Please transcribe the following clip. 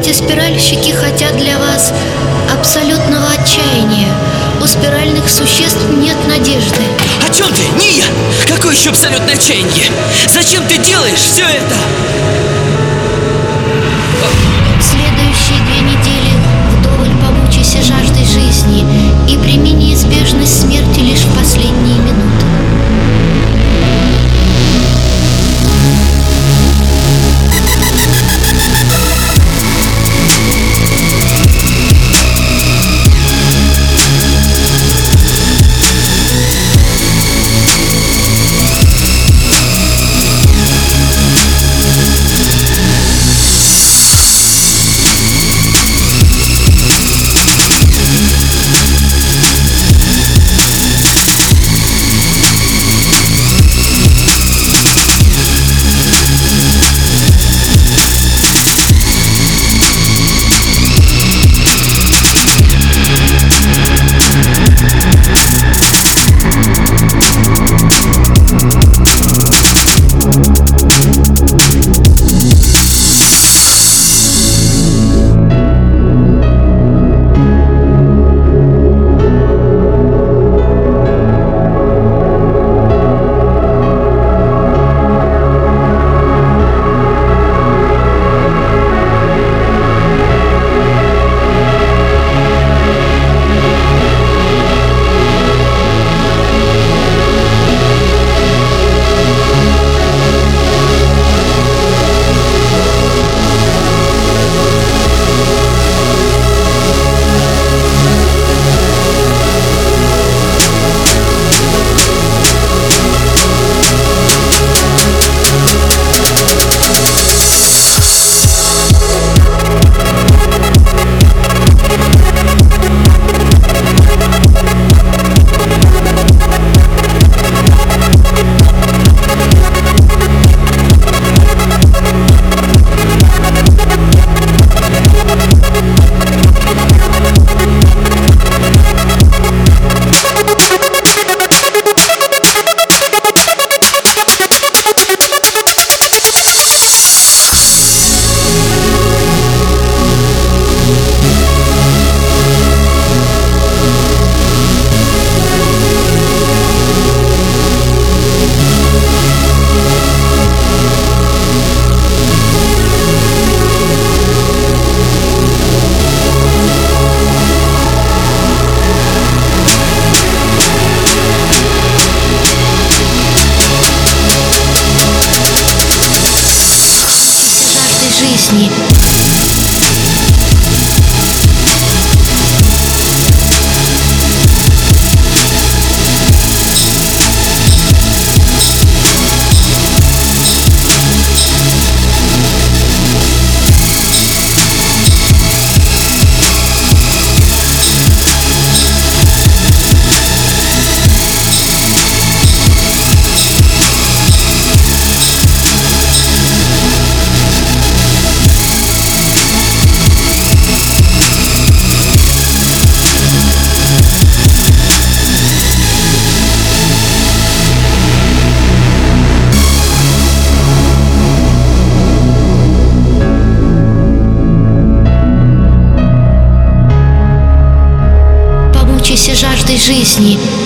Эти спиральщики хотят для вас абсолютного отчаяния. У спиральных существ нет надежды. О чем ты, Ния? Какое еще абсолютное отчаяние? Зачем ты делаешь все это? Следующие 2 недели вдоволь помучайся жаждой жизни и прими неизбежность смерти лишь в последние минуты. Жизни. Жаждой жизни.